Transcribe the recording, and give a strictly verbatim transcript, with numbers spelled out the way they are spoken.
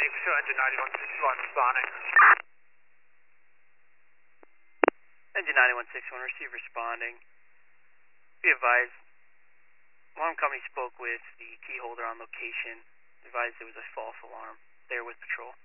Show engine ninety-one sixty-one responding. Engine ninety-one sixty-one, receive responding. Be advised, alarm company spoke with the key holder on location. Advised it was a false alarm. There with patrol.